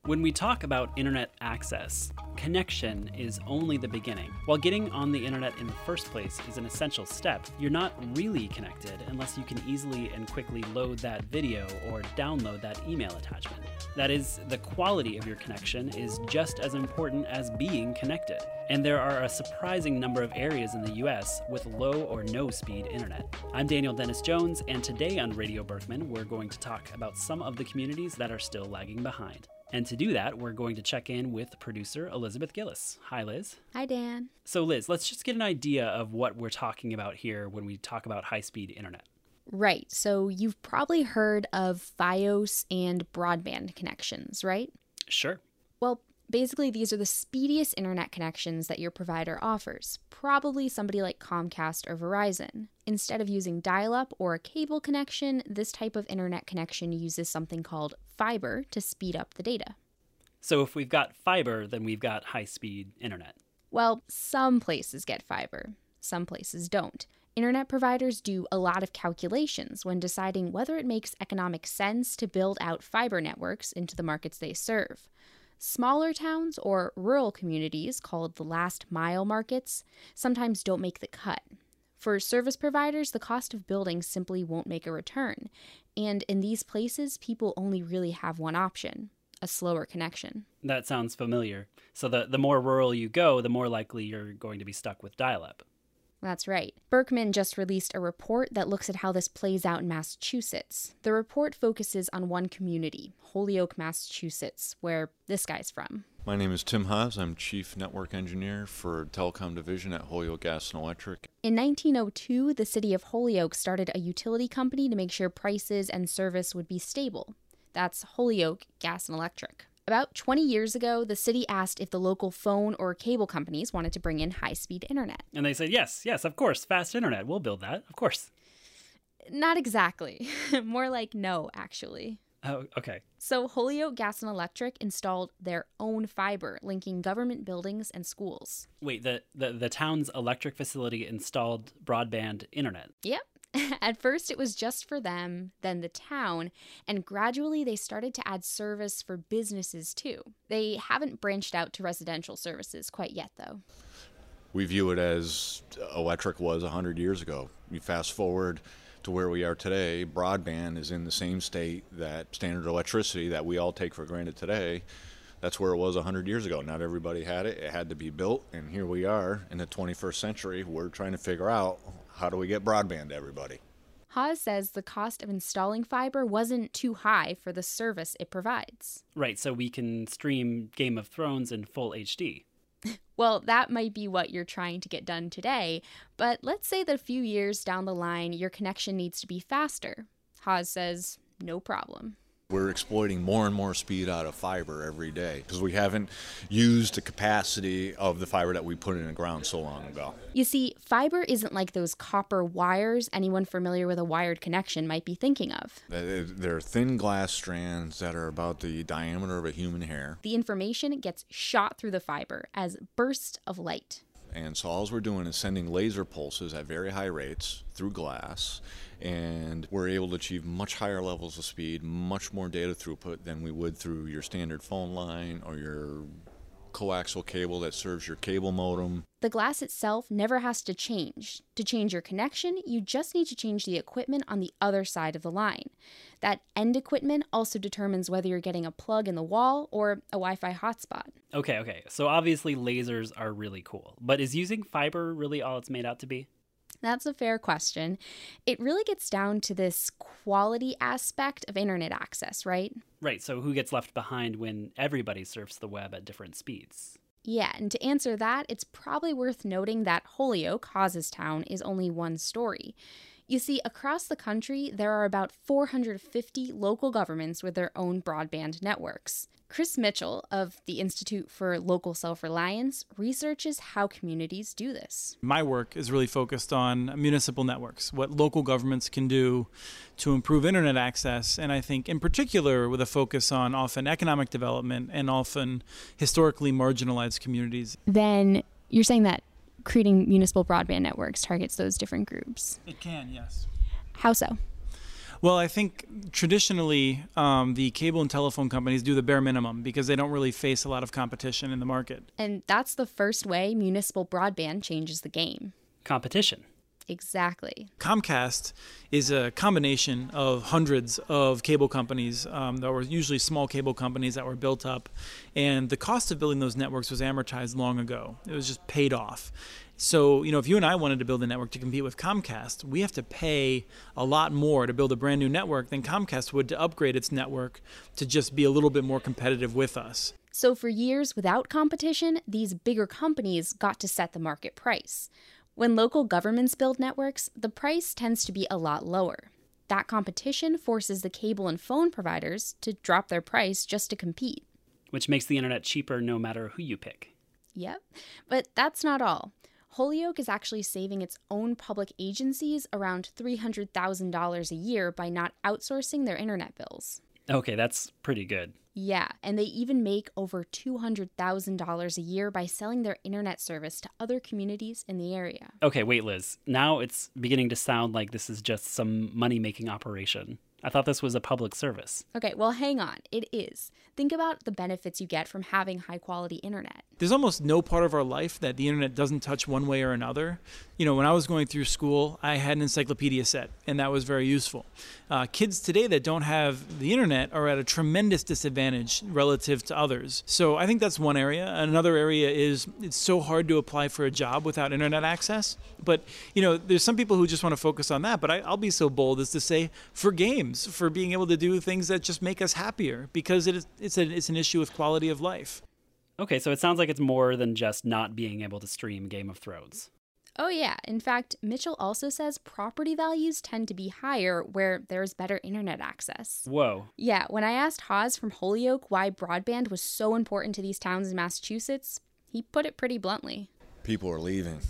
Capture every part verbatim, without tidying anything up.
When we talk about internet access, connection is only the beginning. While getting on the internet in the first place is an essential step, you're not really connected unless you can easily and quickly load that video or download that email attachment. That is, the quality of your connection is just as important as being connected. And there are a surprising number of areas in the U S with low or no speed internet. I'm Daniel Dennis Jones, and today on Radio Berkman, we're going to talk about some of the communities that are still lagging behind. And to do that, we're going to check in with producer Elizabeth Gillis. Hi, Liz. Hi, Dan. So, Liz, let's just get an idea of what we're talking about here when we talk about high-speed internet. Right. So you've probably heard of Fios and broadband connections, right? Sure. Well, basically, these are the speediest internet connections that your provider offers, probably somebody like Comcast or Verizon. Instead of using dial-up or a cable connection, this type of internet connection uses something called fiber to speed up the data. So if we've got fiber, then we've got high-speed internet. Well, some places get fiber, some places don't. Internet providers do a lot of calculations when deciding whether it makes economic sense to build out fiber networks into the markets they serve. Smaller towns or rural communities, called the last mile markets, sometimes don't make the cut. For service providers, the cost of building simply won't make a return. And in these places, people only really have one option: a slower connection. That sounds familiar. So the, the more rural you go, the more likely you're going to be stuck with dial-up. That's right. Berkman just released a report that looks at how this plays out in Massachusetts. The report focuses on one community, Holyoke, Massachusetts, where this guy's from. My name is Tim Haas. I'm Chief Network Engineer for Telecom Division at Holyoke Gas and Electric. In nineteen oh two, the city of Holyoke started a utility company to make sure prices and service would be stable. That's Holyoke Gas and Electric. About twenty years ago, the city asked if the local phone or cable companies wanted to bring in high-speed internet. And they said, yes, yes, of course, fast internet. We'll build that, of course. Not exactly. More like no, actually. Oh, okay. So Holyoke Gas and Electric installed their own fiber, linking government buildings and schools. Wait, the, the, the town's electric facility installed broadband internet? Yep. At first, it was just for them, then the town, and gradually they started to add service for businesses too. They haven't branched out to residential services quite yet, though. We view it as electric was one hundred years ago. You fast forward to where we are today, broadband is in the same state that standard electricity that we all take for granted today. That's where it was one hundred years ago. Not everybody had it. It had to be built, and here we are in the twenty-first century. We're trying to figure out, how do we get broadband to everybody? Haas says the cost of installing fiber wasn't too high for the service it provides. Right, so we can stream Game of Thrones in full H D. Well, that might be what you're trying to get done today, but let's say that a few years down the line, your connection needs to be faster. Haas says, no problem. We're exploiting more and more speed out of fiber every day because we haven't used the capacity of the fiber that we put in the ground so long ago. You see, fiber isn't like those copper wires anyone familiar with a wired connection might be thinking of. They're thin glass strands that are about the diameter of a human hair. The information gets shot through the fiber as bursts of light. And so all we're doing is sending laser pulses at very high rates through glass, and we're able to achieve much higher levels of speed, much more data throughput than we would through your standard phone line or your coaxial cable that serves your cable modem. The glass itself never has to change. To change your connection, you just need to change the equipment on the other side of the line. That end equipment also determines whether you're getting a plug in the wall or a Wi-Fi hotspot. Okay, okay. So obviously lasers are really cool, but is using fiber really all it's made out to be? That's a fair question. It really gets down to this quality aspect of internet access, right? Right, so who gets left behind when everybody surfs the web at different speeds? Yeah, and to answer that, it's probably worth noting that Holyoke, Haas's town, is only one story. You see, across the country, there are about four hundred fifty local governments with their own broadband networks. Chris Mitchell of the Institute for Local Self-Reliance researches how communities do this. My work is really focused on municipal networks, what local governments can do to improve internet access, and I think in particular with a focus on often economic development and often historically marginalized communities. Then you're saying that creating municipal broadband networks targets those different groups? It can, yes. How so? Well, I think traditionally um, the cable and telephone companies do the bare minimum because they don't really face a lot of competition in the market. And that's the first way municipal broadband changes the game. Competition. Exactly. Comcast is a combination of hundreds of cable companies um, that were usually small cable companies that were built up, and the cost of building those networks was amortized long ago. It was just paid off. So, you know, if you and I wanted to build a network to compete with Comcast, we have to pay a lot more to build a brand new network than Comcast would to upgrade its network to just be a little bit more competitive with us. So for years without competition, these bigger companies got to set the market price. When local governments build networks, the price tends to be a lot lower. That competition forces the cable and phone providers to drop their price just to compete. Which makes the internet cheaper no matter who you pick. Yep, but that's not all. Holyoke is actually saving its own public agencies around three hundred thousand dollars a year by not outsourcing their internet bills. Okay, that's pretty good. Yeah, and they even make over two hundred thousand dollars a year by selling their internet service to other communities in the area. Okay, wait, Liz. Now it's beginning to sound like this is just some money-making operation. I thought this was a public service. Okay, well, hang on. It is. Think about the benefits you get from having high-quality internet. There's almost no part of our life that the internet doesn't touch one way or another. You know, when I was going through school, I had an encyclopedia set, and that was very useful. Uh, kids today that don't have the internet are at a tremendous disadvantage relative to others. So I think that's one area. Another area is it's so hard to apply for a job without internet access. But, you know, there's some people who just want to focus on that. But I, I'll be so bold as to say for games, for being able to do things that just make us happier, because it is, it's, a, it's an issue with quality of life. Okay, so it sounds like it's more than just not being able to stream Game of Thrones. Oh yeah, in fact, Mitchell also says property values tend to be higher where there's better internet access. Whoa. Yeah, when I asked Haas from Holyoke why broadband was so important to these towns in Massachusetts, he put it pretty bluntly. People are leaving.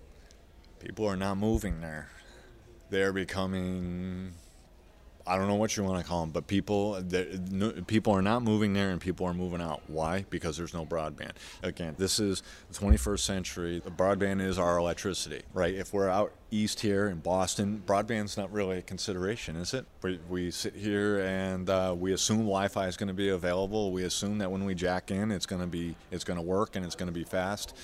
People are not moving there. They're becoming, I don't know what you want to call them, but people no, people are not moving there and people are moving out. Why? Because there's no broadband. Again, this is the twenty-first century. The broadband is our electricity, right? If we're out east here in Boston, broadband's not really a consideration, is it? We, we sit here and uh, we assume Wi-Fi is going to be available. We assume that when we jack in, it's going to be it's going to work and it's going to be fast.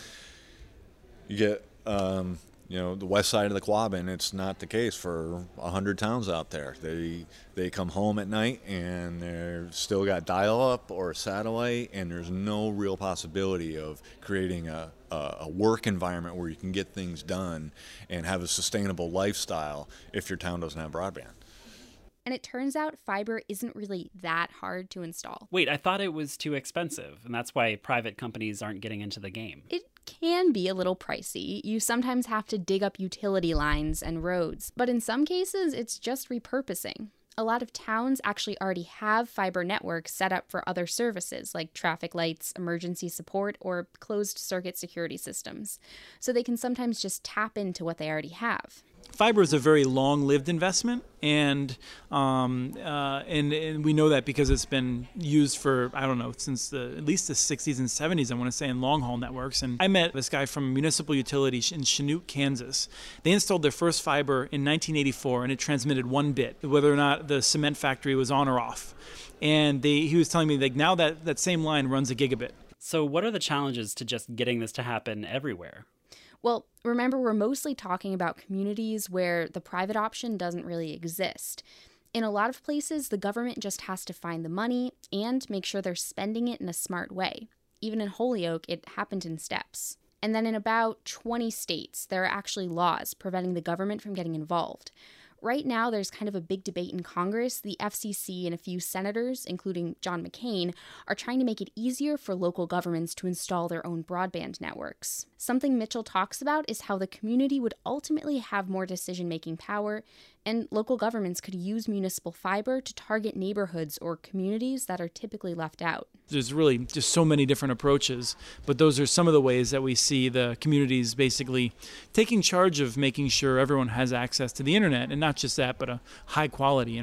You get um, You know, the west side of the Quabbin, it's not the case for a hundred towns out there. They they come home at night and they're still got dial-up or satellite, and there's no real possibility of creating a, a, a work environment where you can get things done and have a sustainable lifestyle if your town doesn't have broadband. And it turns out fiber isn't really that hard to install. Wait, I thought it was too expensive, and that's why private companies aren't getting into the game. It can be a little pricey. You sometimes have to dig up utility lines and roads, but in some cases, it's just repurposing. A lot of towns actually already have fiber networks set up for other services like traffic lights, emergency support, or closed circuit security systems. So they can sometimes just tap into what they already have. Fiber is a very long-lived investment, and um, uh, and and we know that because it's been used for, I don't know, since the, at least the sixties and seventies, I want to say, in long-haul networks. And I met this guy from a municipal utility in Chanute, Kansas. They installed their first fiber in nineteen eighty-four, and it transmitted one bit, whether or not the cement factory was on or off. And they, he was telling me, like, now that, that same line runs a gigabit. So what are the challenges to just getting this to happen everywhere? Well, remember, we're mostly talking about communities where the private option doesn't really exist. In a lot of places, the government just has to find the money and make sure they're spending it in a smart way. Even in Holyoke, it happened in steps. And then in about twenty states, there are actually laws preventing the government from getting involved. Right now, there's kind of a big debate in Congress. The F C C and a few senators, including John McCain, are trying to make it easier for local governments to install their own broadband networks. Something Mitchell talks about is how the community would ultimately have more decision-making power, and local governments could use municipal fiber to target neighborhoods or communities that are typically left out. There's really just so many different approaches, but those are some of the ways that we see the communities basically taking charge of making sure everyone has access to the internet, and not just that, but a high-quality internet.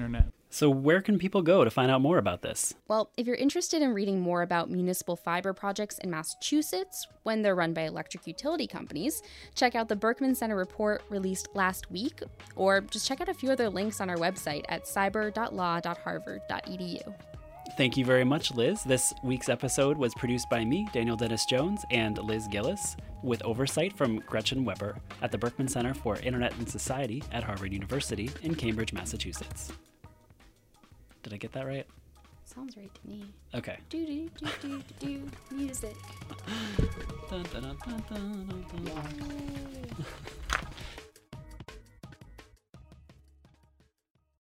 So where can people go to find out more about this? Well, if you're interested in reading more about municipal fiber projects in Massachusetts when they're run by electric utility companies, check out the Berkman Center report released last week, or just check out a few other links on our website at cyber dot law dot harvard dot e d u. Thank you very much, Liz. This week's episode was produced by me, Daniel Dennis-Jones, and Liz Gillis, with oversight from Gretchen Weber at the Berkman Center for Internet and Society at Harvard University in Cambridge, Massachusetts. Did I get that right? Sounds right to me. Okay. Do do do do do do music. Dun, dun, dun, dun, dun, dun, dun.